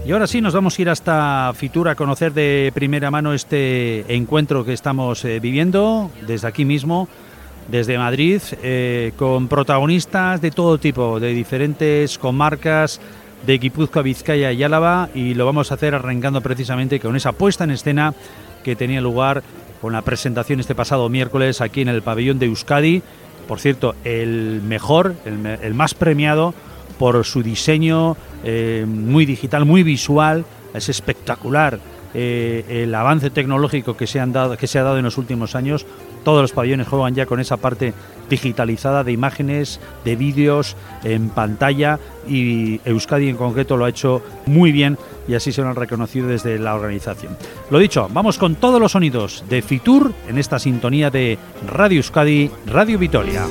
Y ahora sí, nos vamos a ir hasta Fitur a conocer de primera mano este encuentro que estamos viviendo desde aquí mismo, desde Madrid, con protagonistas de todo tipo, de diferentes comarcas de Guipúzcoa, Vizcaya y Álava, y lo vamos a hacer arrancando precisamente con esa puesta en escena que tenía lugar con la presentación este pasado miércoles aquí en el pabellón de Euskadi. Por cierto, el mejor, el más premiado por su diseño muy digital, muy visual. Es espectacular el avance tecnológico que se ha dado en los últimos años. Todos los pabellones juegan ya con esa parte digitalizada de imágenes, de vídeos en pantalla, y Euskadi en concreto lo ha hecho muy bien y así se lo han reconocido desde la organización. Lo dicho, vamos con todos los sonidos de Fitur en esta sintonía de Radio Euskadi, Radio Vitoria.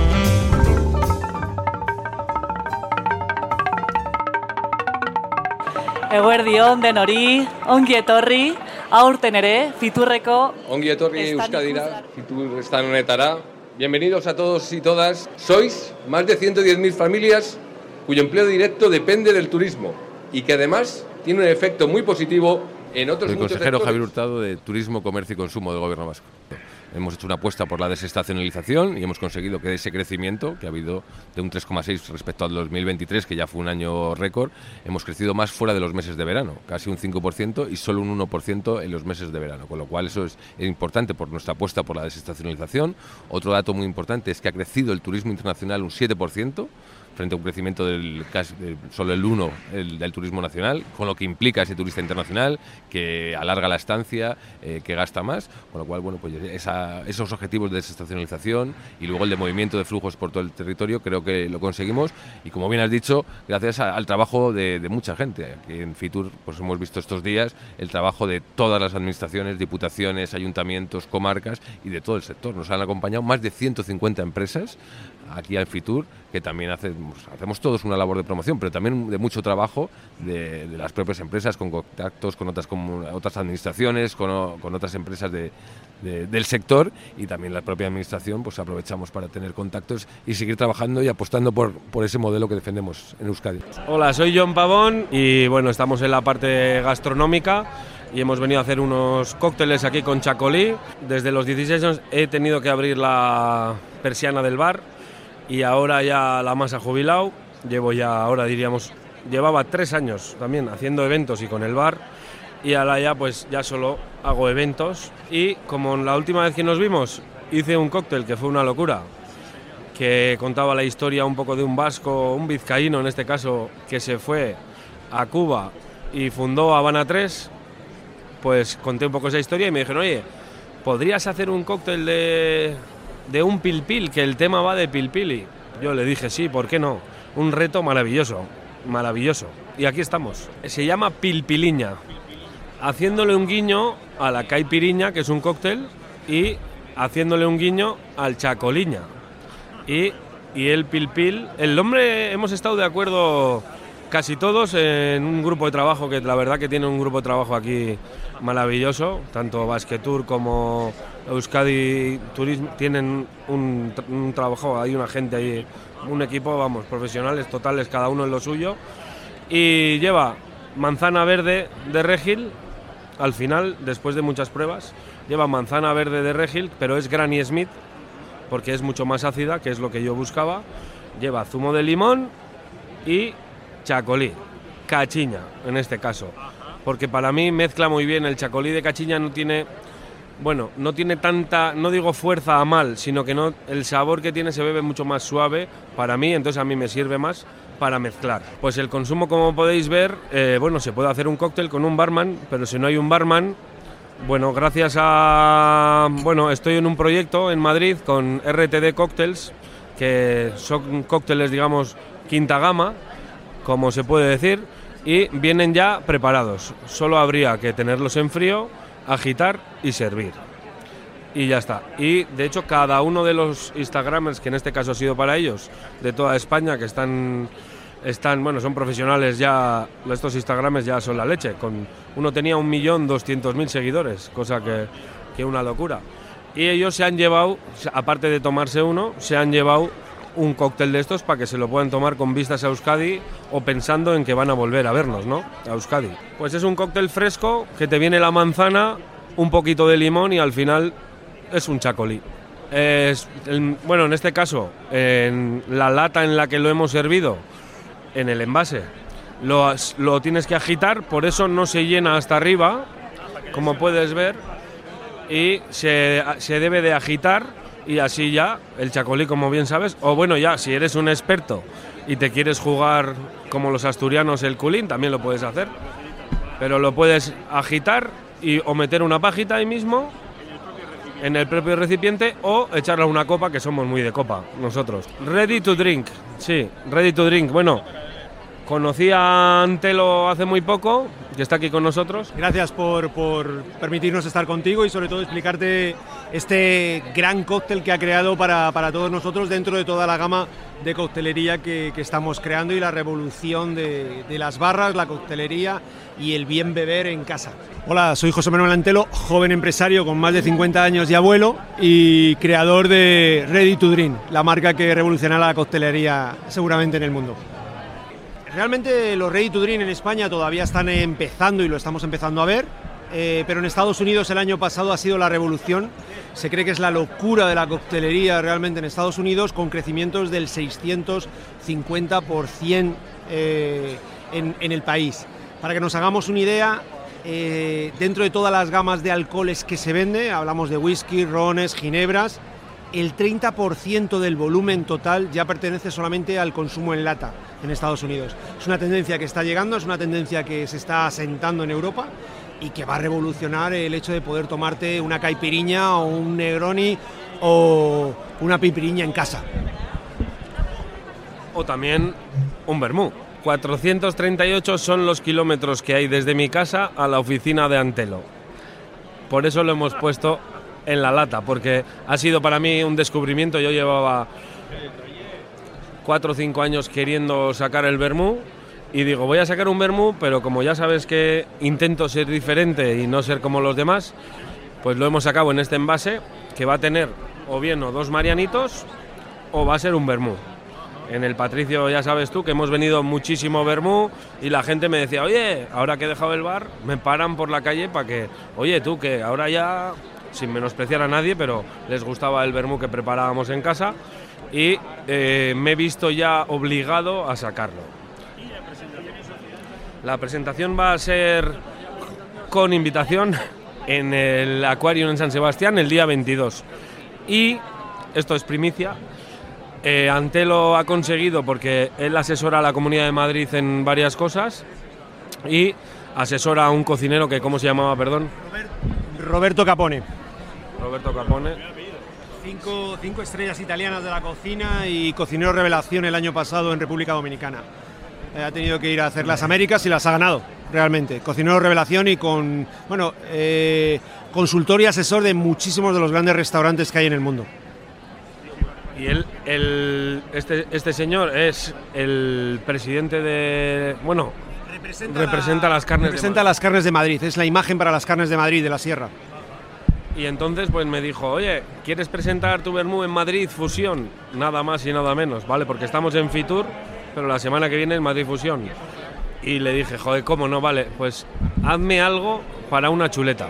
Eguerdion denori, ongi etorri, aurten ere, Fiturreko... Ongi etorri Euskadira, Fitur estan honetara. Bienvenidos a todos y todas. Sois más de 110.000 familias cuyo empleo directo depende del turismo y que además tiene un efecto muy positivo en otros el muchos consejero sectores. Javier Hurtado de Turismo, Comercio y Consumo del Gobierno Vasco. Hemos hecho una apuesta por la desestacionalización y hemos conseguido que ese crecimiento que ha habido de un 3,6 respecto al 2023, que ya fue un año récord, hemos crecido más fuera de los meses de verano, casi un 5% y solo un 1% en los meses de verano, con lo cual eso es importante por nuestra apuesta por la desestacionalización. Otro dato muy importante es que ha crecido el turismo internacional un 7%, frente a un crecimiento del solo el 1% del turismo nacional, con lo que implica ese turista internacional que alarga la estancia, que gasta más, con lo cual bueno, pues esos objetivos de desestacionalización y luego el de movimiento de flujos por todo el territorio creo que lo conseguimos, y como bien has dicho, gracias al trabajo de mucha gente. Aquí en Fitur pues hemos visto estos días el trabajo de todas las administraciones, diputaciones, ayuntamientos, comarcas y de todo el sector. Nos han acompañado más de 150 empresas aquí al Fitur, que también hacemos todos una labor de promoción, pero también de mucho trabajo de las propias empresas, con contactos con otras administraciones, con otras empresas del sector, y también la propia administración pues aprovechamos para tener contactos y seguir trabajando y apostando por ese modelo que defendemos en Euskadi. Hola, soy John Pavón y bueno, estamos en la parte gastronómica y hemos venido a hacer unos cócteles aquí con chacolí. Desde los 16 años he tenido que abrir la persiana del bar y ahora ya la masa jubilado. Llevaba 3 años también haciendo eventos y con el bar, y ahora ya pues ya solo hago eventos. Y como la última vez que nos vimos hice un cóctel que fue una locura, que contaba la historia un poco de un vasco, un vizcaíno en este caso, que se fue a Cuba y fundó Habana 3, pues conté un poco esa historia y me dijeron, oye, ¿podrías hacer un cóctel de un pilpil, que el tema va de pilpili? Yo le dije sí, ¿por qué no? Un reto maravilloso, maravilloso. Y aquí estamos. Se llama pilpiliña, haciéndole un guiño a la caipiriña, que es un cóctel, y haciéndole un guiño al chacoliña. Y el pilpil, el nombre hemos estado de acuerdo casi todos en un grupo de trabajo, que la verdad que tiene un grupo de trabajo aquí maravilloso, tanto Basquetour como Euskadi Turismo tienen un trabajo, hay una gente ahí, un equipo, vamos, profesionales totales, cada uno en lo suyo, y lleva manzana verde de Regil, al final, después de muchas pruebas, lleva manzana verde de Regil, pero es Granny Smith, porque es mucho más ácida, que es lo que yo buscaba, lleva zumo de limón y chacolí, cachiña en este caso, porque para mí mezcla muy bien. El chacolí de cachiña no tiene tanta, no digo fuerza a mal, sino que no, el sabor que tiene se bebe mucho más suave para mí, entonces a mí me sirve más para mezclar. Pues el consumo, como podéis ver, se puede hacer un cóctel con un barman, pero si no hay un barman, gracias a... estoy en un proyecto en Madrid con RTD Cocktails, que son cócteles, digamos, quinta gama, como se puede decir, y vienen ya preparados. Solo habría que tenerlos en frío, agitar y servir. Y ya está. Y de hecho cada uno de los Instagramers, que en este caso ha sido para ellos, de toda España, que están son profesionales ya, estos Instagramers ya son la leche. Uno tenía 1.200.000 seguidores, cosa que una locura. Y ellos se han llevado, aparte de tomarse uno, se han llevado un cóctel de estos para que se lo puedan tomar con vistas a Euskadi o pensando en que van a volver a vernos, ¿no? A Euskadi. Pues es un cóctel fresco que te viene la manzana, un poquito de limón y al final es un chacolí. Bueno, en este caso, en la lata en la que lo hemos servido, en el envase, lo tienes que agitar, por eso no se llena hasta arriba, como puedes ver, y se debe de agitar. Y así ya, el chacolí, como bien sabes, o bueno, ya, si eres un experto y te quieres jugar como los asturianos el culín, también lo puedes hacer. Pero lo puedes agitar o meter una pajita ahí mismo, en el propio recipiente, o echarle a una copa, que somos muy de copa, nosotros. Ready to drink, sí, ready to drink. Bueno, conocí a Antelo hace muy poco, que está aquí con nosotros. Gracias por permitirnos estar contigo y sobre todo explicarte este gran cóctel que ha creado para todos nosotros dentro de toda la gama de coctelería que estamos creando y la revolución de las barras, la coctelería y el bien beber en casa. Hola, soy José Manuel Antelo, joven empresario con más de 50 años y abuelo y creador de Ready to Drink, la marca que revolucionará la coctelería seguramente en el mundo. Realmente los Ready to Drink en España todavía están empezando y lo estamos empezando a ver, pero en Estados Unidos el año pasado ha sido la revolución. Se cree que es la locura de la coctelería realmente en Estados Unidos, con crecimientos del 650% en el país. Para que nos hagamos una idea, dentro de todas las gamas de alcoholes que se vende, hablamos de whisky, rones, ginebras, el 30% del volumen total ya pertenece solamente al consumo en lata en Estados Unidos. Es una tendencia que está llegando, es una tendencia que se está asentando en Europa y que va a revolucionar el hecho de poder tomarte una caipiriña o un Negroni o una pipiriña en casa. O también un vermú. 438 son los kilómetros que hay desde mi casa a la oficina de Antelo. Por eso lo hemos puesto en la lata, porque ha sido para mí un descubrimiento. Yo llevaba 4 o 5 años queriendo sacar el vermú y digo, voy a sacar un vermú, pero como ya sabes que intento ser diferente y no ser como los demás, pues lo hemos sacado en este envase que va a tener o bien o 2 marianitos o va a ser un vermú. En el Patricio ya sabes tú que hemos venido muchísimo vermú y la gente me decía, oye, ahora que he dejado el bar, me paran por la calle para que, oye, tú que ahora ya, sin menospreciar a nadie, pero les gustaba el vermú que preparábamos en casa y me he visto ya obligado a sacarlo. La presentación va a ser con invitación en el Aquarium en San Sebastián el día 22. Y, esto es primicia, Antelo ha conseguido, porque él asesora a la Comunidad de Madrid en varias cosas y asesora a un cocinero que, ¿cómo se llamaba, perdón? Roberto Capone. Roberto Capone. 5 estrellas italianas de la cocina y cocinero revelación el año pasado en República Dominicana. Ha tenido que ir a hacer las Américas y las ha ganado, realmente. Cocinero revelación y con, bueno, consultor y asesor de muchísimos de los grandes restaurantes que hay en el mundo. Y este señor es el presidente de... Bueno, representa las carnes representa las carnes de Madrid, es la imagen para las carnes de Madrid, de la Sierra. Y entonces pues me dijo, oye, ¿quieres presentar tu vermú en Madrid Fusión? Nada más y nada menos, ¿vale? Porque estamos en Fitur, pero la semana que viene en Madrid Fusión. Y le dije, joder, ¿cómo no? Vale, pues hazme algo para una chuleta.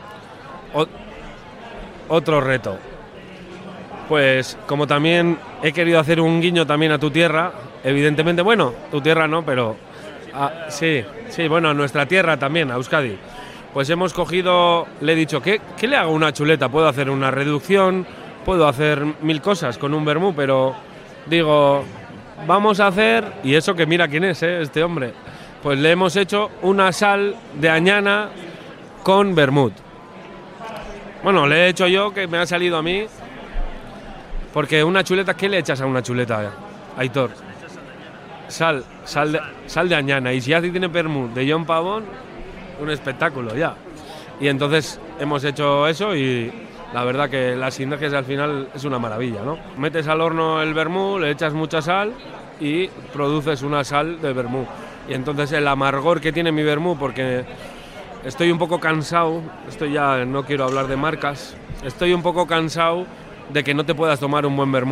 Otro reto. Pues como también he querido hacer un guiño también a tu tierra, evidentemente, bueno, tu tierra no, pero sí, bueno, a nuestra tierra también, a Euskadi. Pues hemos cogido, le he dicho, ¿qué le hago una chuleta? Puedo hacer una reducción, puedo hacer 1000 cosas con un vermú, pero digo, vamos a hacer, y eso que mira quién es, este hombre, pues le hemos hecho una sal de añana con vermut. Bueno, le he hecho yo, que me ha salido a mí, porque una chuleta, ¿qué le echas a una chuleta, Aitor? Sal de añana, y si ya tiene vermut de John Pavón, un espectáculo ya. Y entonces hemos hecho eso y la verdad que las sinergias al final es una maravilla, ¿no? Metes al horno el vermú, le echas mucha sal y produces una sal de vermú. Y entonces el amargor que tiene mi vermú, porque estoy un poco cansado, esto ya no quiero hablar de marcas, estoy un poco cansado de que no te puedas tomar un buen vermú.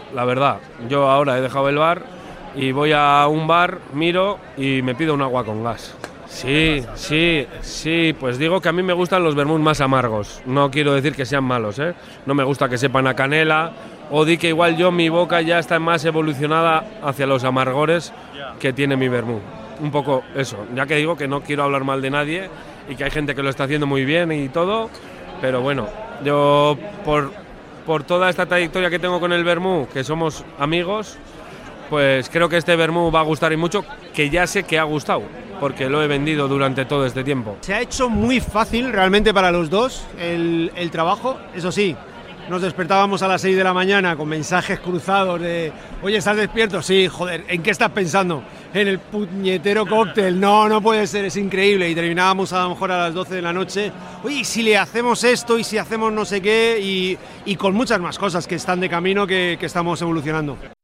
la verdad. Yo ahora he dejado el bar y voy a un bar, miro y me pido un agua con gas. Sí, pues digo que a mí me gustan los vermús más amargos. No quiero decir que sean malos, ¿eh? No me gusta que sepan a canela, o di que igual mi boca ya está más evolucionada hacia los amargores que tiene mi vermú. Un poco eso, ya que digo que no quiero hablar mal de nadie y que hay gente que lo está haciendo muy bien y todo, pero bueno, yo por toda esta trayectoria que tengo con el vermú, que somos amigos, pues creo que este vermú va a gustar y mucho, que ya sé que ha gustado, porque lo he vendido durante todo este tiempo. Se ha hecho muy fácil realmente para los dos el trabajo, eso sí. Nos despertábamos a las 6 de la mañana con mensajes cruzados de oye, ¿estás despierto? Sí, joder, ¿en qué estás pensando? En el puñetero cóctel, no puede ser, es increíble. Y terminábamos a lo mejor a las 12 de la noche, oye, ¿y si le hacemos esto? ¿Y si hacemos no sé qué? Y con muchas más cosas que están de camino que estamos evolucionando.